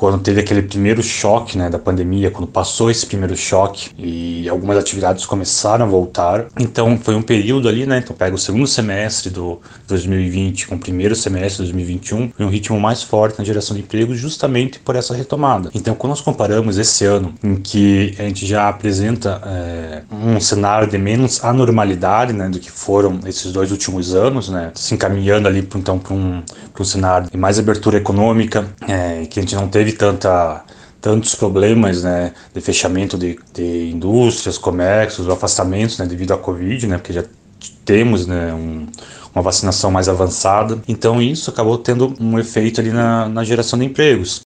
quando teve aquele primeiro choque, né, da pandemia, quando passou esse primeiro choque e algumas atividades começaram a voltar. Então foi um período ali, né, então pega o segundo semestre do 2020 com o primeiro semestre de 2021, foi um ritmo mais forte na geração de empregos justamente por essa retomada. Então quando nós comparamos esse ano, em que a gente já apresenta um cenário de menos anormalidade, né, do que foram esses 2 últimos anos, né, se encaminhando ali então para um cenário de mais abertura econômica, que a gente não teve tantos problemas, né, de fechamento de indústrias, comércios, afastamentos, né, devido à Covid, né, porque já temos, né, uma vacinação mais avançada. Então isso acabou tendo um efeito ali na geração de empregos.